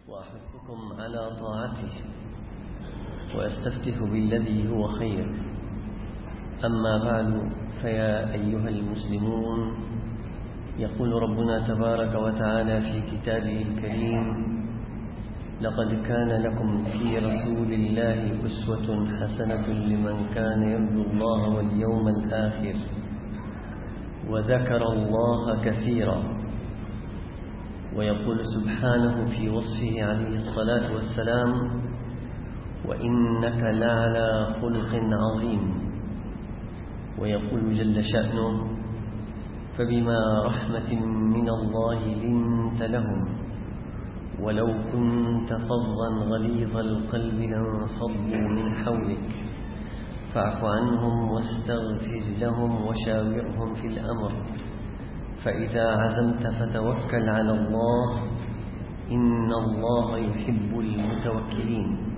وأحثكم على طاعته وأستفتح بالذي هو خير. أما بعد، فيا أيها المسلمون، يقول ربنا تبارك وتعالى في كتابه الكريم: لقد كان لكم في رسول الله أسوة حسنة لمن كان يرجو الله واليوم الآخر وذكر الله كثيرا. ويقول سبحانه في وصفه عليه الصلاة والسلام: وإنك لعلى خلق عظيم. ويقول جل شأنه: فبما رحمة من الله لنت لهم ولو كنت فظا غليظ القلب لانفضوا من حولك فاعف عنهم واستغفر لهم وشاورهم في الأمر فإذا عزمت فتوكل على الله إن الله يحب المتوكلين.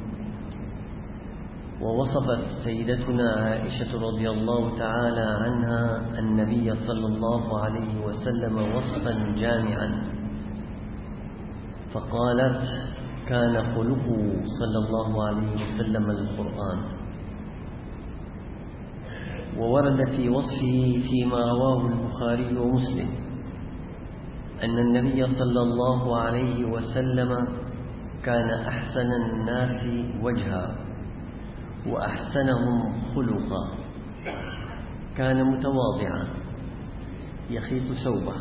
ووصفت سيدتنا عائشة رضي الله تعالى عنها النبي صلى الله عليه وسلم وصفا جامعا فقالت: كان خلقه صلى الله عليه وسلم القرآن. وورد في وصفه فيما رواه البخاري ومسلم أن النبي صلى الله عليه وسلم كان أحسن الناس وجها وأحسنهم خلقا. كان متواضعا يخيط ثوبه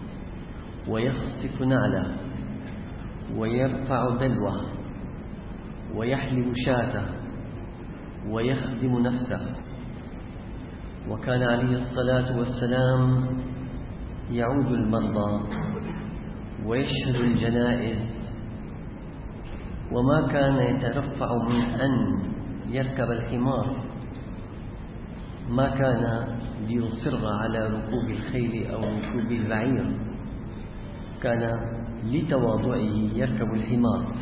ويخصف نعله ويرفع دلوه ويحلب شاته ويخدم نفسه. وكان عليه الصلاة والسلام يعود المرضى ويشهد الجنائز، وما كان يترفع من أن يركب الحمار، ما كان ليصر على ركوب الخيل أو ركوب البعير، كان لتواضعه يركب الحمار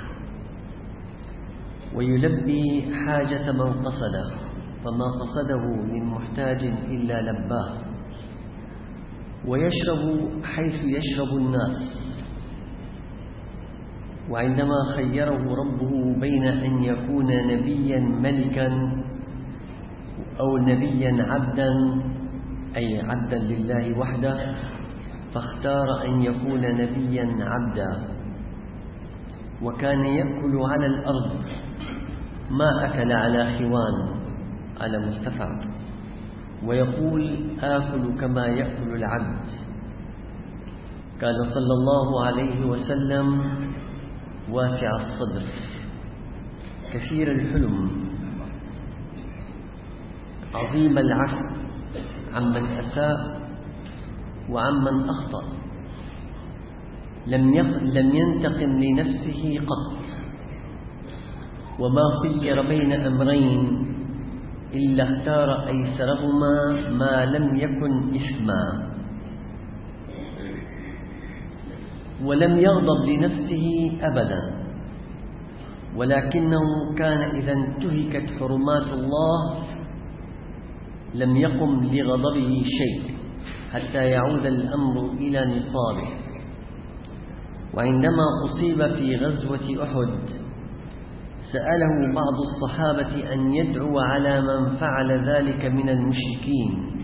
ويلبي حاجة من قصده، فما قصده من محتاج إلا لباه، ويشرب حيث يشرب الناس. وعندما خيره ربه بين أن يكون نبيا ملكا أو نبيا عبدا، أي عبدا لله وحده، فاختار أن يكون نبيا عبدا. وكان يأكل على الأرض ما أكل على خوان، على مستفع، ويقول: آكل كما يأكل العبد. كان صلى الله عليه وسلم واسع الصدر كثير الحلم عظيم العفو عمن أساء وعمن أخطأ، لم ينتقم لنفسه قط، وما خير بين أمرين إلا اختار أيسرهما ما لم يكن إثما، ولم يغضب لنفسه أبدا، ولكنه كان إذا انتهكت حرمات الله لم يقم لغضبه شيء حتى يعود الأمر إلى نصابه. وعندما أصيب في غزوة أحد سأله بعض الصحابة أن يدعو على من فعل ذلك من المشركين،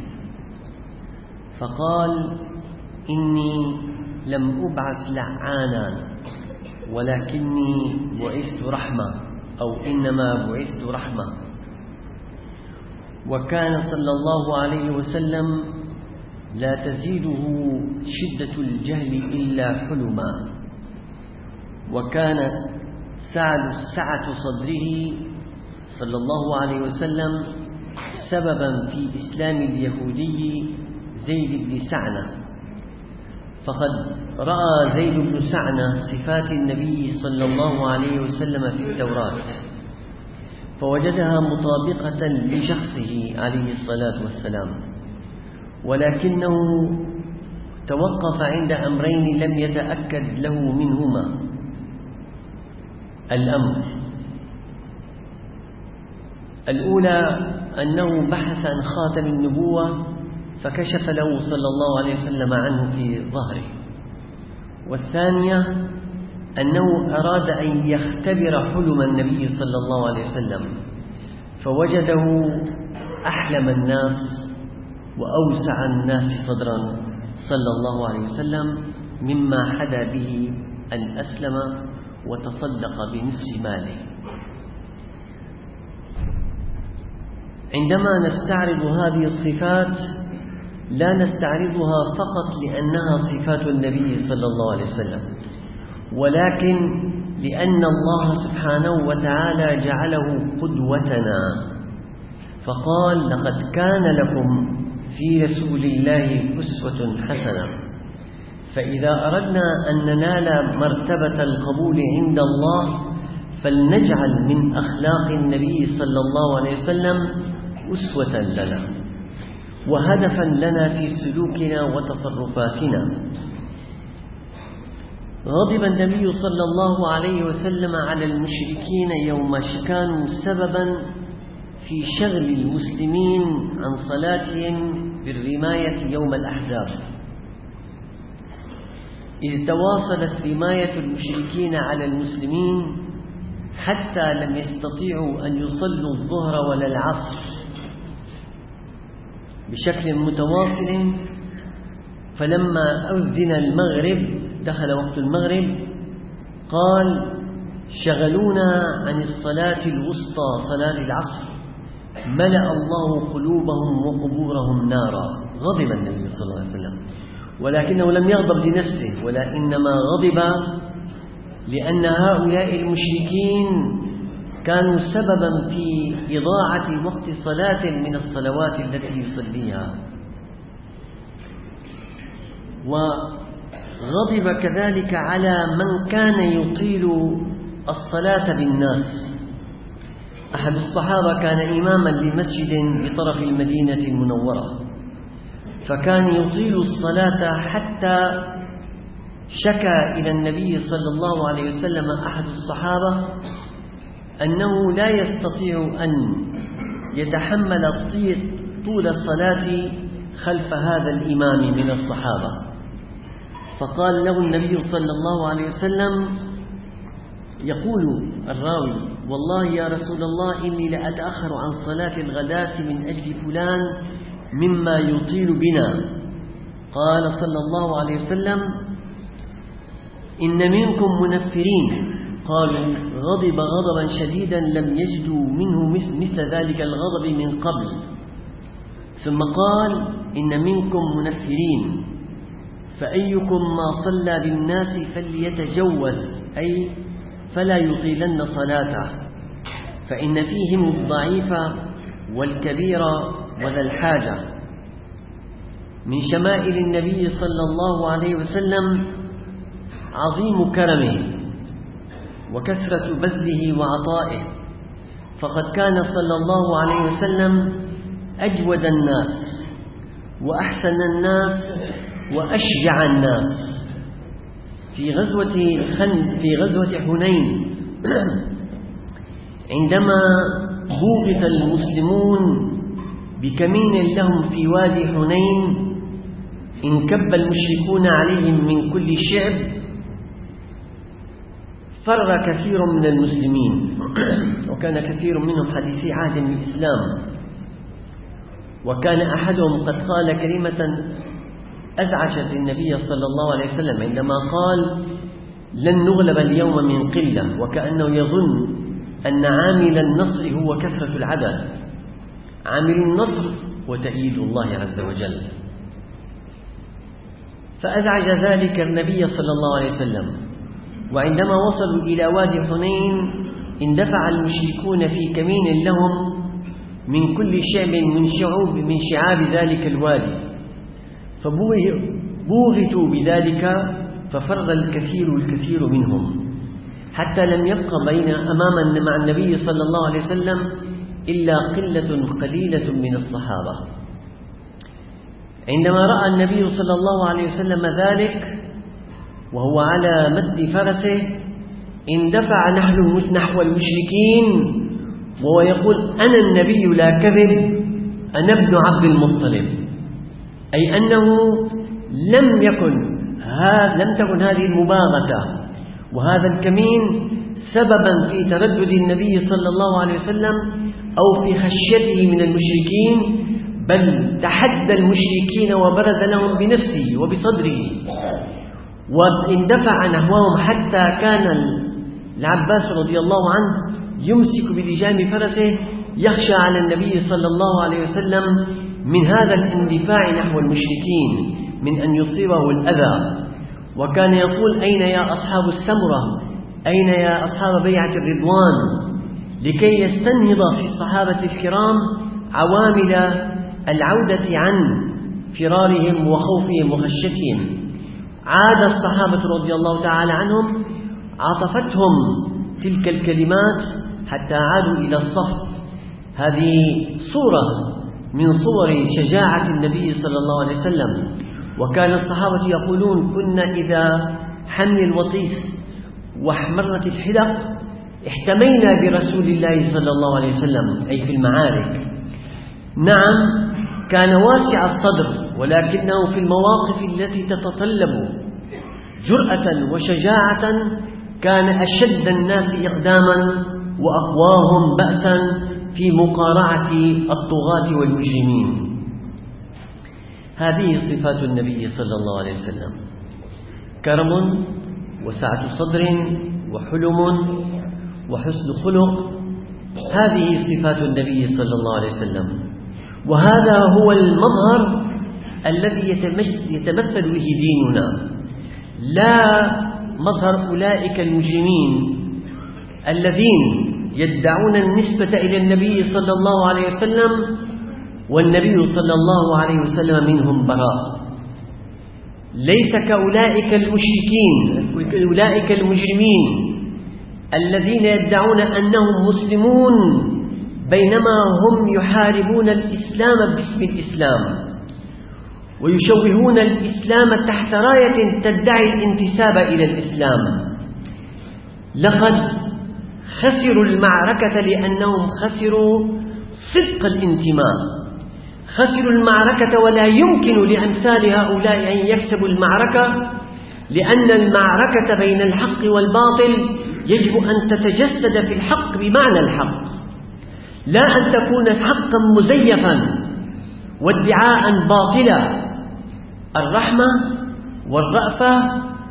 فقال: إني لم أبعث لعانا ولكني بعثت رحمة، أو إنما بعثت رحمة. وكان صلى الله عليه وسلم لا تزيده شدة الجهل إلا حلما، وكان سعة صدره صلى الله عليه وسلم سببا في إسلام اليهودي زيد بن سعنة، فقد رأى زيد بن سعنة صفات النبي صلى الله عليه وسلم في التوراة فوجدها مطابقة لشخصه عليه الصلاة والسلام، ولكنه توقف عند أمرين لم يتأكد له منهما. الأمر الأولى أنه بحث عن خاتم النبوة فكشف له صلى الله عليه وسلم عنه في ظهره، والثانية أنه أراد أن يختبر حلم النبي صلى الله عليه وسلم، فوجده أحلم الناس وأوسع الناس صدرا صلى الله عليه وسلم، مما حدا به أن أسلم وتصدق بنصف ماله. عندما نستعرض هذه الصفات لا نستعرضها فقط لأنها صفات النبي صلى الله عليه وسلم، ولكن لأن الله سبحانه وتعالى جعله قدوتنا، فقال: لقد كان لكم في رسول الله أسوة حسنة. فإذا أردنا أن ننال مرتبة القبول عند الله فلنجعل من أخلاق النبي صلى الله عليه وسلم أسوة لنا وهدفا لنا في سلوكنا وتصرفاتنا. غضب النبي صلى الله عليه وسلم على المشركين يوم كانوا سببا في شغل المسلمين عن صلاتهم بالرماية يوم الأحزاب، إذ تواصلت رماية المشركين على المسلمين حتى لم يستطيعوا أن يصلوا الظهر ولا العصر بشكل متواصل. فلما أذن المغرب، دخل وقت المغرب، قال: شغلونا عن الصلاة الوسطى صلاة العصر، ملأ الله قلوبهم وقبورهم نارا. غضب النبي صلى الله عليه وسلم، ولكنه لم يغضب لنفسه، ولكنما غضب لأن هؤلاء المشركين كانوا سببا في إضاعة وقت صلاة من الصلوات التي يصليها. وغضب كذلك على من كان يطيل الصلاة بالناس. أحد الصحابة كان إماما لمسجد بطرف المدينة المنورة، فكان يطيل الصلاة حتى شكى إلى النبي صلى الله عليه وسلم أحد الصحابة أنه لا يستطيع أن يتحمل طول الصلاة خلف هذا الإمام من الصحابة. فقال له النبي صلى الله عليه وسلم، يقول الراوي: والله يا رسول الله إني لأتأخر عن صلاة الغداة من أجل فلان مما يطيل بنا. قال صلى الله عليه وسلم: إن منكم منفرين. قالوا: غضب غضبا شديدا لم يجدوا منه مثل ذلك الغضب من قبل. ثم قال: إن منكم منفرين، فأيكم ما صلى بالناس فليتجوز، أي فلا يطيلن صلاته، فإن فيهم الضعيف والكبير وذا الحاجة. من شمائل النبي صلى الله عليه وسلم عظيم كرمه وكثرة بذله وعطائه، فقد كان صلى الله عليه وسلم أجود الناس وأحسن الناس وأشجع الناس. في غزوة حنين عندما بوغت المسلمون بكمين لهم في وادي حنين، انكب المشركون عليهم من كل شعب، فر كثير من المسلمين، وكان كثير منهم حديثي عهد بالإسلام، وكان أحدهم قد قال كلمة أزعجت النبي صلى الله عليه وسلم عندما قال: لن نغلب اليوم من قلة، وكأنه يظن أن عامل النصر هو كثرة العدد. عامل النصر وتأييد الله عز وجل. فأزعج ذلك النبي صلى الله عليه وسلم، وعندما وصلوا إلى وادي حنين اندفع المشركون في كمين لهم من كل شعب من شعاب ذلك الوادي، فبوغتوا بذلك، ففر الكثير منهم، حتى لم يبق مع النبي صلى الله عليه وسلم إلا قلة قليلة من الصحابة. عندما رأى النبي صلى الله عليه وسلم ذلك وهو على مد فرسه، اندفع نحو المشركين وهو يقول: أنا النبي لا كذب، أنا ابن عبد المطلب. أي أنه لم تكن هذه المباغتة وهذا الكمين سببا في تردد النبي صلى الله عليه وسلم أو في خشيته من المشركين، بل تحدى المشركين وبرز لهم بنفسه وبصدره واندفع نحوهم، حتى كان العباس رضي الله عنه يمسك بلجام فرسه يخشى على النبي صلى الله عليه وسلم من هذا الاندفاع نحو المشركين، من أن يصيبه الأذى. وكان يقول: أين يا أصحاب السمرة؟ أين يا أصحاب بيعة الرضوان؟ لكي يستنهض في الصحابة الكرام عوامل العودة عن فرارهم وخوفهم وخشيتهم. عاد الصحابة رضي الله تعالى عنهم، عطفتهم تلك الكلمات حتى عادوا إلى الصف. هذه صورة من صور شجاعة النبي صلى الله عليه وسلم. وكان الصحابة يقولون: كنا إذا حمل الوطيس واحمرت الحلق احتمينا برسول الله صلى الله عليه وسلم، أي في المعارك. نعم، كان واسع الصدر، ولكنه في المواقف التي تتطلب جرأة وشجاعة كان أشد الناس إقداما وأقواهم بأسا في مقارعة الطغاة والمجرمين. هذه صفات النبي صلى الله عليه وسلم: كرم وسعة صدر وحلم وحسن خلق. هذه صفات النبي صلى الله عليه وسلم، وهذا هو المظهر الذي يتمثل به ديننا، لا مظهر أولئك المجرمين الذين يدعون النسبة إلى النبي صلى الله عليه وسلم والنبي صلى الله عليه وسلم منهم براء. ليس كأولئك المشركين، أولئك المجرمين الذين يدعون أنهم مسلمون بينما هم يحاربون الإسلام باسم الإسلام، ويشوهون الإسلام تحت راية تدعي الانتساب إلى الإسلام. لقد خسروا المعركة لأنهم خسروا صدق الانتماء، خسروا المعركة، ولا يمكن لأمثال هؤلاء أن يكسبوا المعركة، لأن المعركة بين الحق والباطل يجب أن تتجسد في الحق بمعنى الحق، لا أن تكون حقا مزيفا وادعاء باطلا. الرحمة والرأفة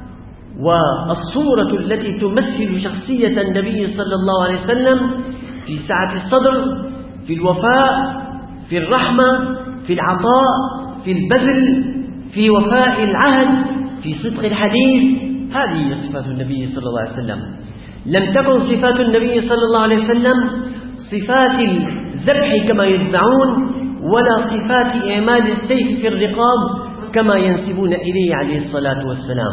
والصورة التي تمثل شخصية النبي صلى الله عليه وسلم في سعة الصدر، في الوفاء، في الرحمة، في العطاء، في البذل، في وفاء العهد، في صدق الحديث، هذه صفات النبي صلى الله عليه وسلم. لم تكن صفات النبي صلى الله عليه وسلم صفات الذبح كما يدعون، ولا صفات إعمال السيف في الرقاب كما ينسبون إليه عليه الصلاة والسلام.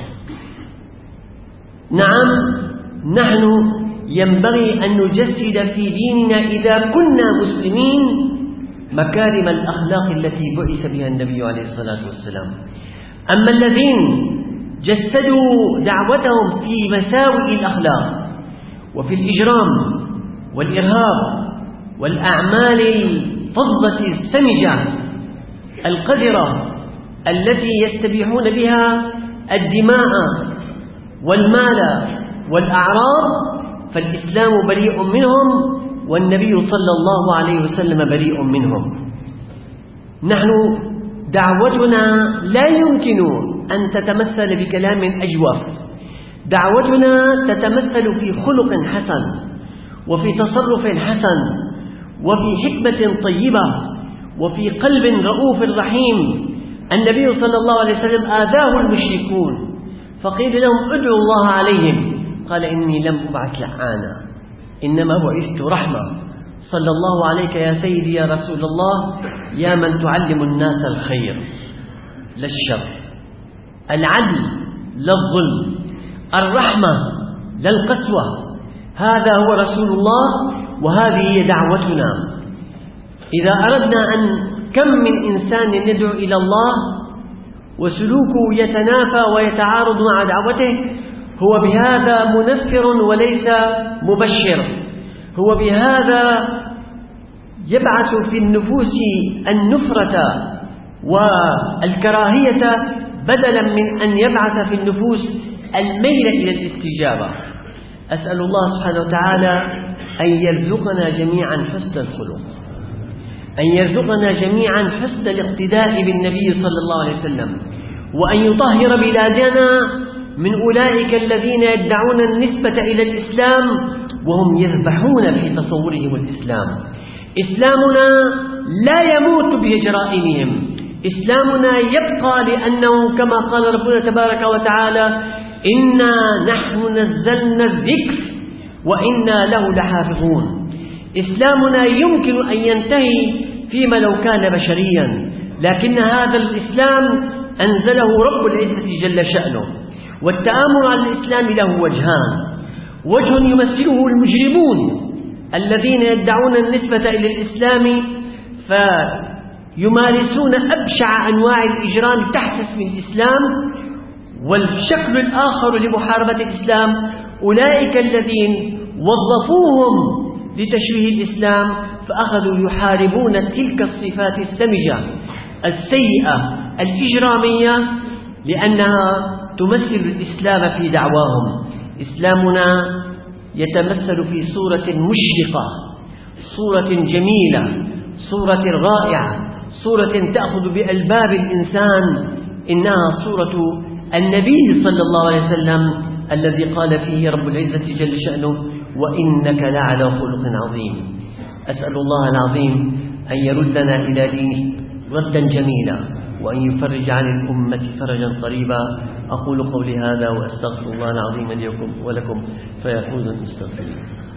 نعم، نحن ينبغي أن نجسد في ديننا إذا كنا مسلمين مكارم الأخلاق التي بعث بها النبي عليه الصلاة والسلام. أما الذين جسدوا دعوتهم في مساوئ الأخلاق وفي الإجرام والإرهاب والأعمال الفظة السمجة القذرة التي يستبيحون بها الدماء والمال والأعراض، فالإسلام بريء منهم والنبي صلى الله عليه وسلم بريء منهم. نحن دعوتنا لا يمكن أن تتمثل بكلام أجوف، دعوتنا تتمثل في خلق حسن وفي تصرف حسن وفي حكمة طيبة وفي قلب رؤوف رحيم. النبي صلى الله عليه وسلم آذاه المشركون فقيل لهم ادعوا الله عليهم، قال إني لم أبعث لعانا إنما بعثت رحمة. صلى الله عليك يا سيدي يا رسول الله، يا من تعلم الناس الخير لا الشر، العدل لا الظلم، الرحمة لا القسوة. هذا هو رسول الله وهذه هي دعوتنا. إذا أردنا أن كم من إنسان يدعو إلى الله وسلوكه يتنافى ويتعارض مع دعوته، هو بهذا منفر وليس مبشر، هو بهذا يبعث في النفوس النفرة والكراهية بدلا من أن يبعث في النفوس الميل إلى الاستجابة. أسأل الله سبحانه وتعالى أن يرزقنا جميعا حسن الخلق، أن يرزقنا جميعا حسن الاقتداء بالنبي صلى الله عليه وسلم، وأن يطهر بلادنا من أولئك الذين يدعون النسبة إلى الإسلام وهم يذبحون في تصورهم الإسلام. إسلامنا لا يموت بجرائمهم، إسلامنا يبقى لأنه كما قال ربنا تبارك وتعالى: إنا نحن نزلنا الذكر وإنا له لحافظون. إسلامنا يمكن أن ينتهي فيما لو كان بشريا، لكن هذا الإسلام أنزله رب العزة جل شأنه. والتآمر على الإسلام له وجهان: وجه يمثله المجرمون الذين يدعون النسبة إلى الإسلام فيمارسون أبشع أنواع الإجرام تحت اسم الإسلام، والشكل الآخر لمحاربة الإسلام أولئك الذين وظفوهم لتشويه الإسلام فأخذوا يحاربون تلك الصفات السمجة السيئة الإجرامية لأنها تمثل الإسلام في دعواهم. إسلامنا يتمثل في صورة مشرقة، صورة جميلة، صورة رائعة، صورة تأخذ بألباب الإنسان. إنها صورة النبي صلى الله عليه وسلم الذي قال فيه رب العزة جل شأنه: وإنك لعلى خلق عظيم. أسأل الله العظيم أن يردنا إلى دينه ردا جميلا، وأن يفرج عن الأمة فرجا قريبا. أقول قولي هذا وأستغفر الله العظيم لي ولكم فيا فوزا مستغفرين.